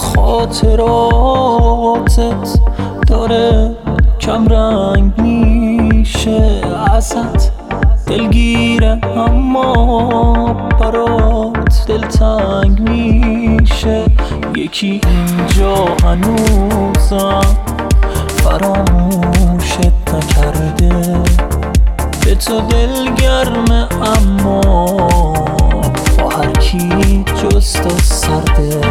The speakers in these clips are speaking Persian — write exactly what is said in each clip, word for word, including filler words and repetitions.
خاطراتت داره کم رنگ میشه ازت دلگیره اما برات دلتنگ میشه. یکی اینجا هنوزم فراموشت نکرده، به تو دلگرمه اما با هر کی جز تو سرده.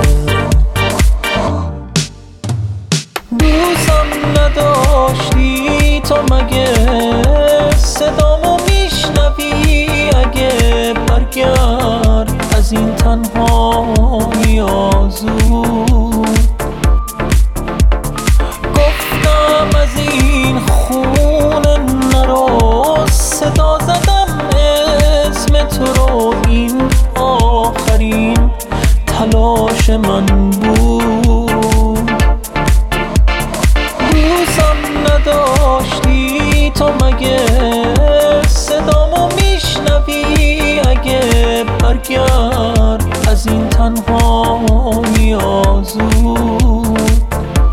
دوستم نداشتی تو مگه صدامو میشنوی؟ اگه برگرد از این تنهایی آزود، گفتم از این خونه نرو، صدا زدم اسم تو رو، این آخرین تلاش من بود. دوستم نداشتی تو مگه صدامو میشنوی؟ اگه برگرد از این تنهایی آزود،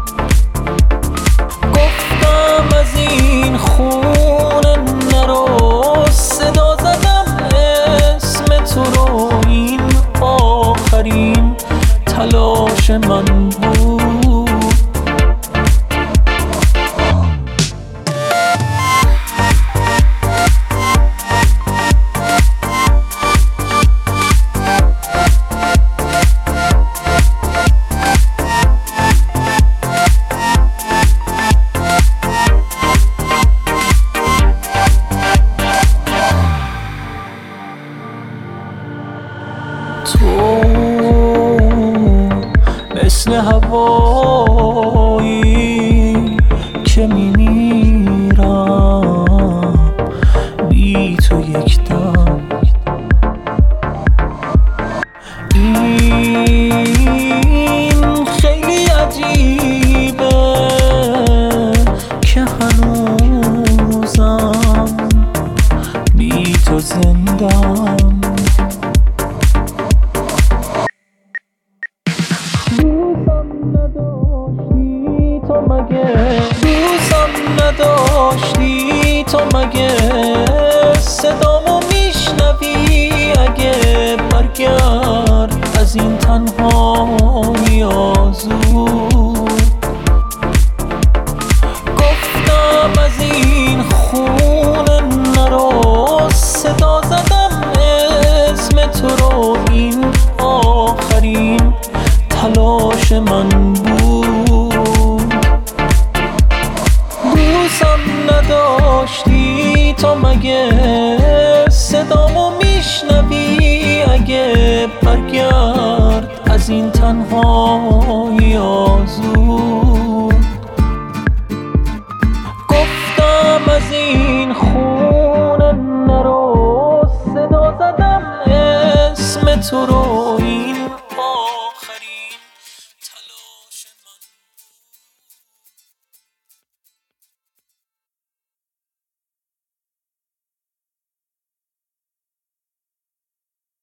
گفتم از این خونه نرو، صدا زدم اسم تو رو، این آخرین تلاش من بود. تو مثل هوایی که میمیرم بی تو یک دم، این خیلی عجیبه که هنوزم بی تو زندم. تو مگه دوستم نداشتی تو مگه صدامو میشنوی؟ اگه برگرد از این تنهایی آزود، گفتم از این خونه نرو، صدا زدم اسم تو رو، این آخرین تلاش من بود. دوستم نداشتی تو مگه صدامو میشنوی؟ اگه برگرد از این تنهایی آزود،